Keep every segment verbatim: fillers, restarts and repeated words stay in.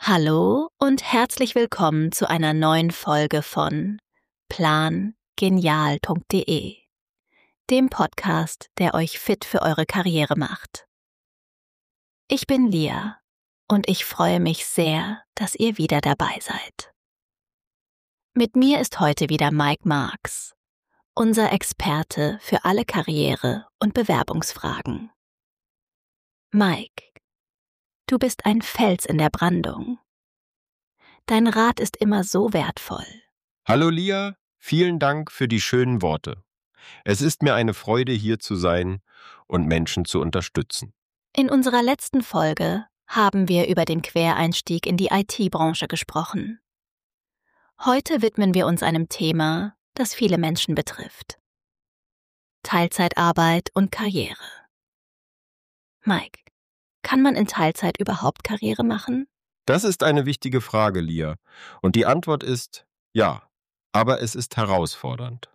Hallo und herzlich willkommen zu einer neuen Folge von plan genial punkt de, dem Podcast, der euch fit für eure Karriere macht. Ich bin Lia und ich freue mich sehr, dass ihr wieder dabei seid. Mit mir ist heute wieder Mike Marks, unser Experte für alle Karriere- und Bewerbungsfragen. Mike, du bist ein Fels in der Brandung. Dein Rat ist immer so wertvoll. Hallo Lia, vielen Dank für die schönen Worte. Es ist mir eine Freude, hier zu sein und Menschen zu unterstützen. In unserer letzten Folge haben wir über den Quereinstieg in die I T-Branche gesprochen. Heute widmen wir uns einem Thema, das viele Menschen betrifft: Teilzeitarbeit und Karriere. Mike, kann man in Teilzeit überhaupt Karriere machen? Das ist eine wichtige Frage, Lia. Und die Antwort ist ja, aber es ist herausfordernd.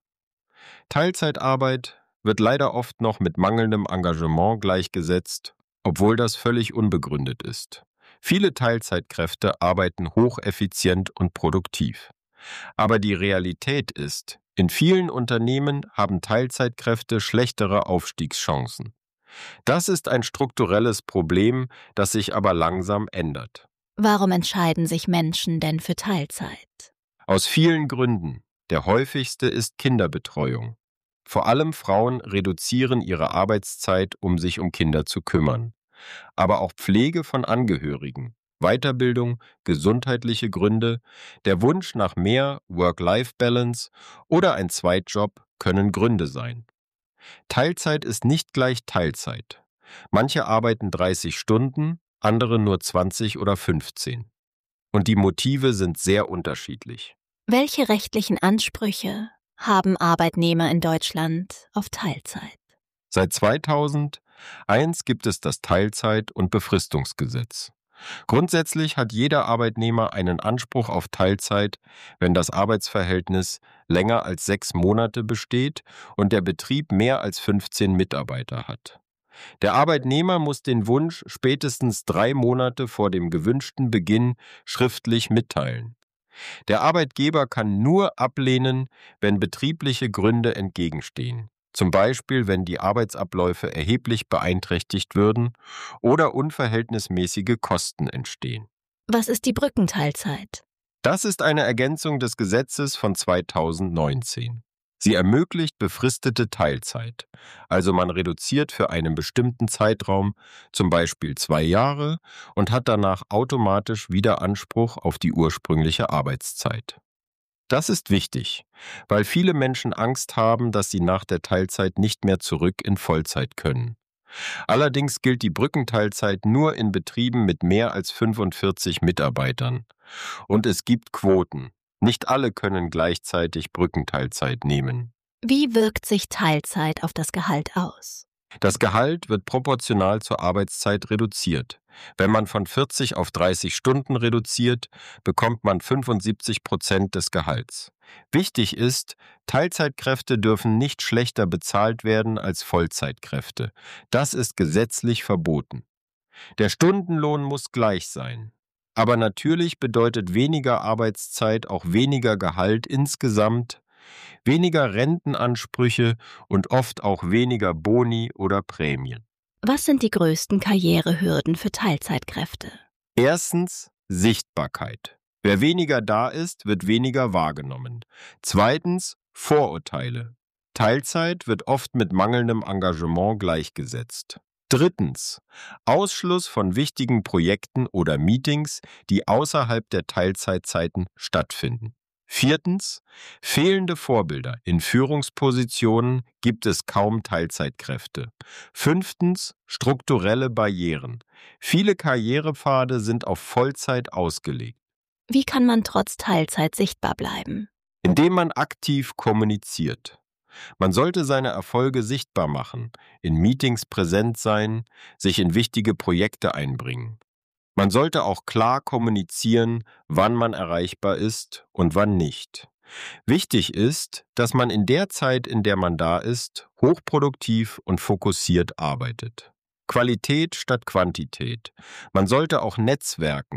Teilzeitarbeit wird leider oft noch mit mangelndem Engagement gleichgesetzt, obwohl das völlig unbegründet ist. Viele Teilzeitkräfte arbeiten hocheffizient und produktiv. Aber die Realität ist, in vielen Unternehmen haben Teilzeitkräfte schlechtere Aufstiegschancen. Das ist ein strukturelles Problem, das sich aber langsam ändert. Warum entscheiden sich Menschen denn für Teilzeit? Aus vielen Gründen. Der häufigste ist Kinderbetreuung. Vor allem Frauen reduzieren ihre Arbeitszeit, um sich um Kinder zu kümmern. Aber auch Pflege von Angehörigen, Weiterbildung, gesundheitliche Gründe, der Wunsch nach mehr Work-Life-Balance oder ein Zweitjob können Gründe sein. Teilzeit ist nicht gleich Teilzeit. Manche arbeiten dreißig Stunden, andere nur zwanzig oder fünfzehn. Und die Motive sind sehr unterschiedlich. Welche rechtlichen Ansprüche haben Arbeitnehmer in Deutschland auf Teilzeit? Seit zweitausendeins gibt es das Teilzeit- und Befristungsgesetz. Grundsätzlich hat jeder Arbeitnehmer einen Anspruch auf Teilzeit, wenn das Arbeitsverhältnis länger als sechs Monate besteht und der Betrieb mehr als fünfzehn Mitarbeiter hat. Der Arbeitnehmer muss den Wunsch spätestens drei Monate vor dem gewünschten Beginn schriftlich mitteilen. Der Arbeitgeber kann nur ablehnen, wenn betriebliche Gründe entgegenstehen. Zum Beispiel, wenn die Arbeitsabläufe erheblich beeinträchtigt würden oder unverhältnismäßige Kosten entstehen. Was ist die Brückenteilzeit? Das ist eine Ergänzung des Gesetzes von zweitausendneunzehn. Sie ermöglicht befristete Teilzeit, also man reduziert für einen bestimmten Zeitraum, zum Beispiel zwei Jahre, und hat danach automatisch wieder Anspruch auf die ursprüngliche Arbeitszeit. Das ist wichtig, weil viele Menschen Angst haben, dass sie nach der Teilzeit nicht mehr zurück in Vollzeit können. Allerdings gilt die Brückenteilzeit nur in Betrieben mit mehr als fünfundvierzig Mitarbeitern. Und es gibt Quoten. Nicht alle können gleichzeitig Brückenteilzeit nehmen. Wie wirkt sich Teilzeit auf das Gehalt aus? Das Gehalt wird proportional zur Arbeitszeit reduziert. Wenn man von vierzig auf dreißig Stunden reduziert, bekommt man fünfundsiebzig Prozent des Gehalts. Wichtig ist, Teilzeitkräfte dürfen nicht schlechter bezahlt werden als Vollzeitkräfte. Das ist gesetzlich verboten. Der Stundenlohn muss gleich sein. Aber natürlich bedeutet weniger Arbeitszeit auch weniger Gehalt insgesamt, weniger Rentenansprüche und oft auch weniger Boni oder Prämien. Was sind die größten Karrierehürden für Teilzeitkräfte? Erstens Sichtbarkeit. Wer weniger da ist, wird weniger wahrgenommen. Zweitens Vorurteile. Teilzeit wird oft mit mangelndem Engagement gleichgesetzt. Drittens Ausschluss von wichtigen Projekten oder Meetings, die außerhalb der Teilzeitzeiten stattfinden. Viertens fehlende Vorbilder. In Führungspositionen gibt es kaum Teilzeitkräfte. Fünftens strukturelle Barrieren. Viele Karrierepfade sind auf Vollzeit ausgelegt. Wie kann man trotz Teilzeit sichtbar bleiben? Indem man aktiv kommuniziert. Man sollte seine Erfolge sichtbar machen, in Meetings präsent sein, sich in wichtige Projekte einbringen. Man sollte auch klar kommunizieren, wann man erreichbar ist und wann nicht. Wichtig ist, dass man in der Zeit, in der man da ist, hochproduktiv und fokussiert arbeitet. Qualität statt Quantität. Man sollte auch netzwerken,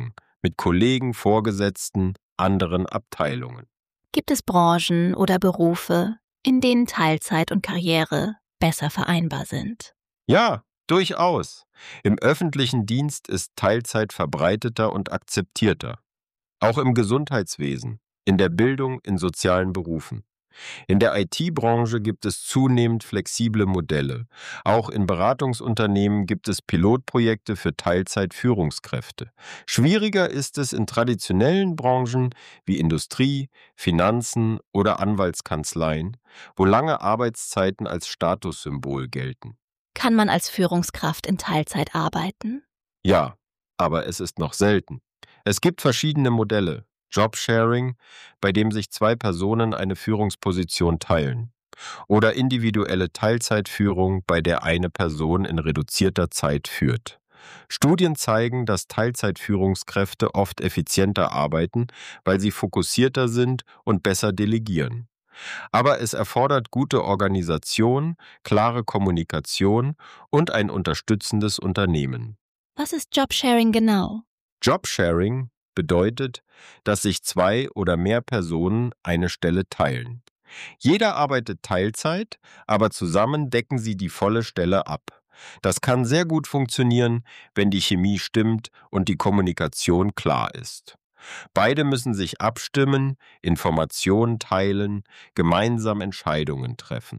mit Kollegen, Vorgesetzten, anderen Abteilungen. Gibt es Branchen oder Berufe, in denen Teilzeit und Karriere besser vereinbar sind? Ja, durchaus. Im öffentlichen Dienst ist Teilzeit verbreiteter und akzeptierter. Auch im Gesundheitswesen, in der Bildung, in sozialen Berufen. In der I T-Branche gibt es zunehmend flexible Modelle. Auch in Beratungsunternehmen gibt es Pilotprojekte für Teilzeitführungskräfte. Schwieriger ist es in traditionellen Branchen wie Industrie, Finanzen oder Anwaltskanzleien, wo lange Arbeitszeiten als Statussymbol gelten. Kann man als Führungskraft in Teilzeit arbeiten? Ja, aber es ist noch selten. Es gibt verschiedene Modelle. Jobsharing, bei dem sich zwei Personen eine Führungsposition teilen. Oder individuelle Teilzeitführung, bei der eine Person in reduzierter Zeit führt. Studien zeigen, dass Teilzeitführungskräfte oft effizienter arbeiten, weil sie fokussierter sind und besser delegieren. Aber es erfordert gute Organisation, klare Kommunikation und ein unterstützendes Unternehmen. Was ist Jobsharing genau? Jobsharing bedeutet, dass sich zwei oder mehr Personen eine Stelle teilen. Jeder arbeitet Teilzeit, aber zusammen decken sie die volle Stelle ab. Das kann sehr gut funktionieren, wenn die Chemie stimmt und die Kommunikation klar ist. Beide müssen sich abstimmen, Informationen teilen, gemeinsam Entscheidungen treffen.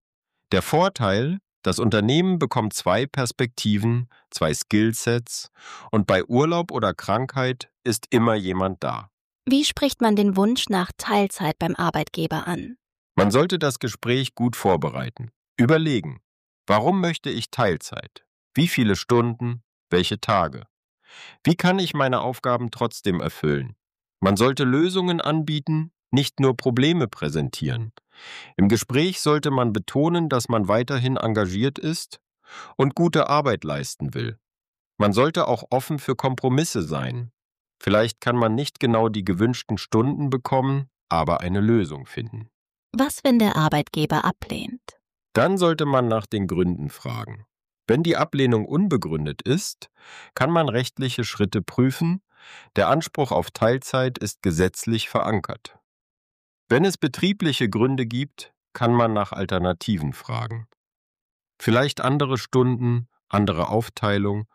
Der Vorteil: Das Unternehmen bekommt zwei Perspektiven, zwei Skillsets und bei Urlaub oder Krankheit ist immer jemand da. Wie spricht man den Wunsch nach Teilzeit beim Arbeitgeber an? Man sollte das Gespräch gut vorbereiten. Überlegen: Warum möchte ich Teilzeit? Wie viele Stunden? Welche Tage? Wie kann ich meine Aufgaben trotzdem erfüllen? Man sollte Lösungen anbieten, nicht nur Probleme präsentieren. Im Gespräch sollte man betonen, dass man weiterhin engagiert ist und gute Arbeit leisten will. Man sollte auch offen für Kompromisse sein. Vielleicht kann man nicht genau die gewünschten Stunden bekommen, aber eine Lösung finden. Was, wenn der Arbeitgeber ablehnt? Dann sollte man nach den Gründen fragen. Wenn die Ablehnung unbegründet ist, kann man rechtliche Schritte prüfen. Der Anspruch auf Teilzeit ist gesetzlich verankert. Wenn es betriebliche Gründe gibt, kann man nach Alternativen fragen. Vielleicht andere Stunden, andere Aufteilung,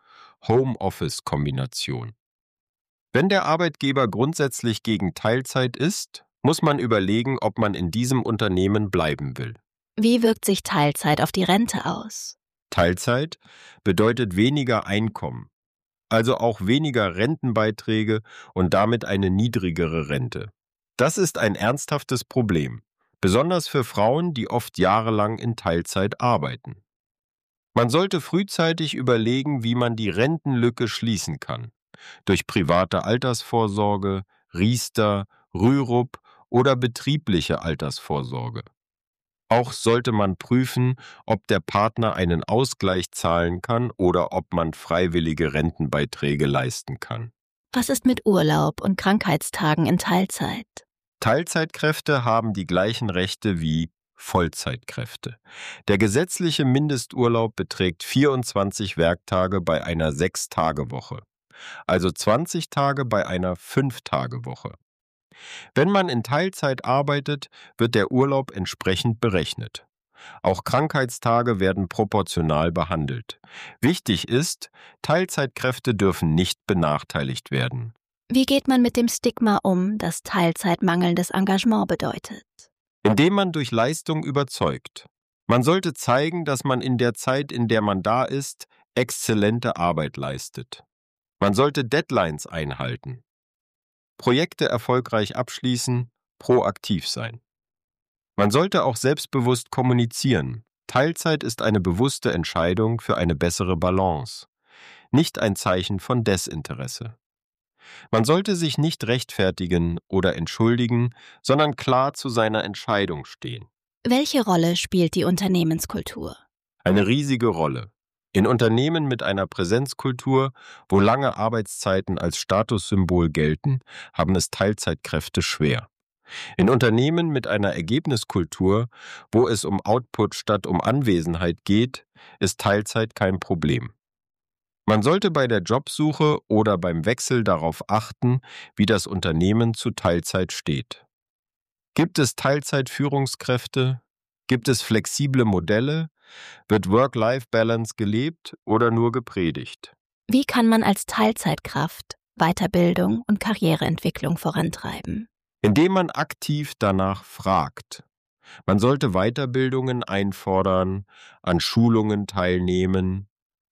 Homeoffice-Kombination. Wenn der Arbeitgeber grundsätzlich gegen Teilzeit ist, muss man überlegen, ob man in diesem Unternehmen bleiben will. Wie wirkt sich Teilzeit auf die Rente aus? Teilzeit bedeutet weniger Einkommen, also auch weniger Rentenbeiträge und damit eine niedrigere Rente. Das ist ein ernsthaftes Problem, besonders für Frauen, die oft jahrelang in Teilzeit arbeiten. Man sollte frühzeitig überlegen, wie man die Rentenlücke schließen kann. Durch private Altersvorsorge, Riester, Rürup oder betriebliche Altersvorsorge. Auch sollte man prüfen, ob der Partner einen Ausgleich zahlen kann oder ob man freiwillige Rentenbeiträge leisten kann. Was ist mit Urlaub und Krankheitstagen in Teilzeit? Teilzeitkräfte haben die gleichen Rechte wie Vollzeitkräfte. Der gesetzliche Mindesturlaub beträgt vierundzwanzig Werktage bei einer Sechs-Tage-Woche, also zwanzig Tage bei einer Fünf-Tage-Woche. Wenn man in Teilzeit arbeitet, wird der Urlaub entsprechend berechnet. Auch Krankheitstage werden proportional behandelt. Wichtig ist, Teilzeitkräfte dürfen nicht benachteiligt werden. Wie geht man mit dem Stigma um, das Teilzeit mangelndes Engagement bedeutet? Indem man durch Leistung überzeugt. Man sollte zeigen, dass man in der Zeit, in der man da ist, exzellente Arbeit leistet. Man sollte Deadlines einhalten. Projekte erfolgreich abschließen, proaktiv sein. Man sollte auch selbstbewusst kommunizieren. Teilzeit ist eine bewusste Entscheidung für eine bessere Balance, nicht ein Zeichen von Desinteresse. Man sollte sich nicht rechtfertigen oder entschuldigen, sondern klar zu seiner Entscheidung stehen. Welche Rolle spielt die Unternehmenskultur? Eine riesige Rolle. In Unternehmen mit einer Präsenzkultur, wo lange Arbeitszeiten als Statussymbol gelten, haben es Teilzeitkräfte schwer. In Unternehmen mit einer Ergebniskultur, wo es um Output statt um Anwesenheit geht, ist Teilzeit kein Problem. Man sollte bei der Jobsuche oder beim Wechsel darauf achten, wie das Unternehmen zu Teilzeit steht. Gibt es Teilzeitführungskräfte? Gibt es flexible Modelle? Wird Work-Life-Balance gelebt oder nur gepredigt? Wie kann man als Teilzeitkraft Weiterbildung und Karriereentwicklung vorantreiben? Indem man aktiv danach fragt. Man sollte Weiterbildungen einfordern, an Schulungen teilnehmen,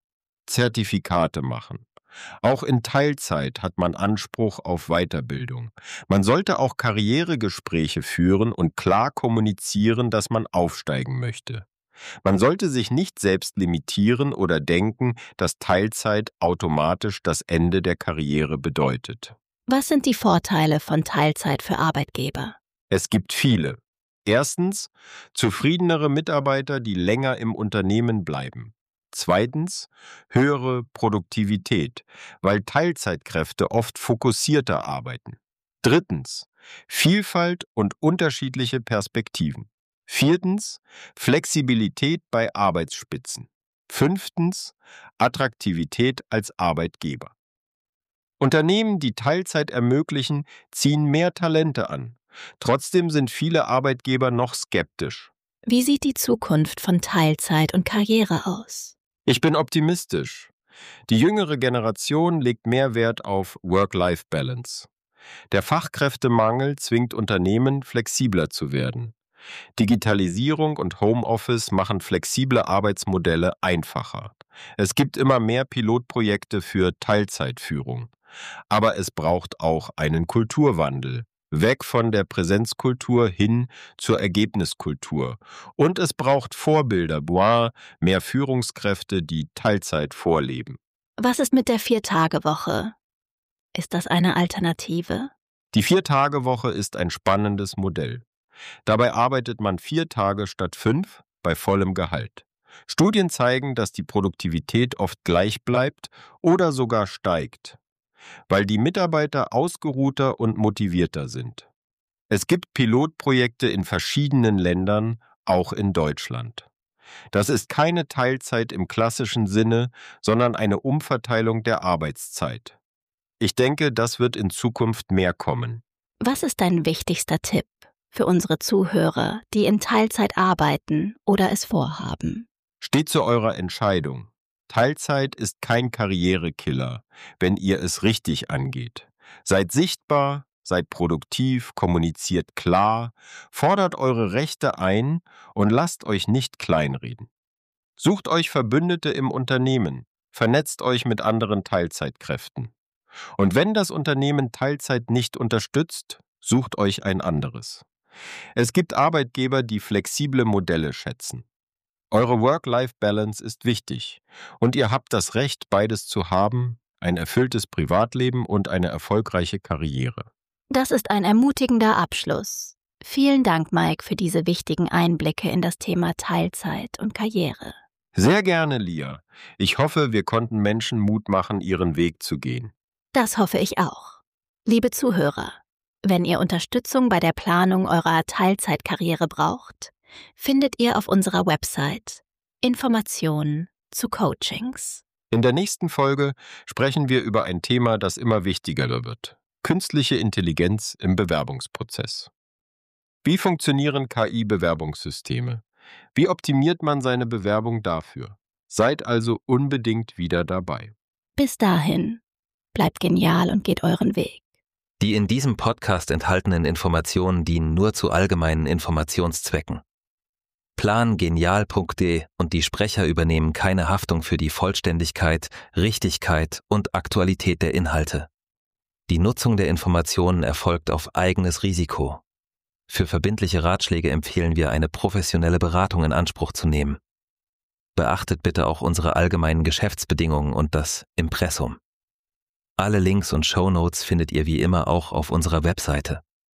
Zertifikate machen. Auch in Teilzeit hat man Anspruch auf Weiterbildung. Man sollte auch Karrieregespräche führen und klar kommunizieren, dass man aufsteigen möchte. Man sollte sich nicht selbst limitieren oder denken, dass Teilzeit automatisch das Ende der Karriere bedeutet. Was sind die Vorteile von Teilzeit für Arbeitgeber? Es gibt viele. Erstens, zufriedenere Mitarbeiter, die länger im Unternehmen bleiben. Zweitens, höhere Produktivität, weil Teilzeitkräfte oft fokussierter arbeiten. Drittens, Vielfalt und unterschiedliche Perspektiven. Viertens, Flexibilität bei Arbeitsspitzen. Fünftens, Attraktivität als Arbeitgeber. Unternehmen, die Teilzeit ermöglichen, ziehen mehr Talente an. Trotzdem sind viele Arbeitgeber noch skeptisch. Wie sieht die Zukunft von Teilzeit und Karriere aus? Ich bin optimistisch. Die jüngere Generation legt mehr Wert auf Work-Life-Balance. Der Fachkräftemangel zwingt Unternehmen, flexibler zu werden. Digitalisierung und Homeoffice machen flexible Arbeitsmodelle einfacher. Es gibt immer mehr Pilotprojekte für Teilzeitführung. Aber es braucht auch einen Kulturwandel. Weg von der Präsenzkultur hin zur Ergebniskultur. Und es braucht Vorbilder, boah, mehr Führungskräfte, die Teilzeit vorleben. Was ist mit der Vier-Tage-Woche? Ist das eine Alternative? Die Vier-Tage-Woche ist ein spannendes Modell. Dabei arbeitet man vier Tage statt fünf bei vollem Gehalt. Studien zeigen, dass die Produktivität oft gleich bleibt oder sogar steigt, weil die Mitarbeiter ausgeruhter und motivierter sind. Es gibt Pilotprojekte in verschiedenen Ländern, auch in Deutschland. Das ist keine Teilzeit im klassischen Sinne, sondern eine Umverteilung der Arbeitszeit. Ich denke, das wird in Zukunft mehr kommen. Was ist dein wichtigster Tipp für unsere Zuhörer, die in Teilzeit arbeiten oder es vorhaben? Steht zu eurer Entscheidung. Teilzeit ist kein Karrierekiller, wenn ihr es richtig angeht. Seid sichtbar, seid produktiv, kommuniziert klar, fordert eure Rechte ein und lasst euch nicht kleinreden. Sucht euch Verbündete im Unternehmen, vernetzt euch mit anderen Teilzeitkräften. Und wenn das Unternehmen Teilzeit nicht unterstützt, sucht euch ein anderes. Es gibt Arbeitgeber, die flexible Modelle schätzen. Eure Work-Life-Balance ist wichtig und ihr habt das Recht, beides zu haben, ein erfülltes Privatleben und eine erfolgreiche Karriere. Das ist ein ermutigender Abschluss. Vielen Dank, Mike, für diese wichtigen Einblicke in das Thema Teilzeit und Karriere. Sehr gerne, Lia. Ich hoffe, wir konnten Menschen Mut machen, ihren Weg zu gehen. Das hoffe ich auch. Liebe Zuhörer, wenn ihr Unterstützung bei der Planung eurer Teilzeitkarriere braucht, findet ihr auf unserer Website Informationen zu Coachings. In der nächsten Folge sprechen wir über ein Thema, das immer wichtiger wird: künstliche Intelligenz im Bewerbungsprozess. Wie funktionieren K I-Bewerbungssysteme? Wie optimiert man seine Bewerbung dafür? Seid also unbedingt wieder dabei. Bis dahin, bleibt genial und geht euren Weg. Die in diesem Podcast enthaltenen Informationen dienen nur zu allgemeinen Informationszwecken. plan genial punkt de und die Sprecher übernehmen keine Haftung für die Vollständigkeit, Richtigkeit und Aktualität der Inhalte. Die Nutzung der Informationen erfolgt auf eigenes Risiko. Für verbindliche Ratschläge empfehlen wir, eine professionelle Beratung in Anspruch zu nehmen. Beachtet bitte auch unsere allgemeinen Geschäftsbedingungen und das Impressum. Alle Links und Shownotes findet ihr wie immer auch auf unserer Webseite.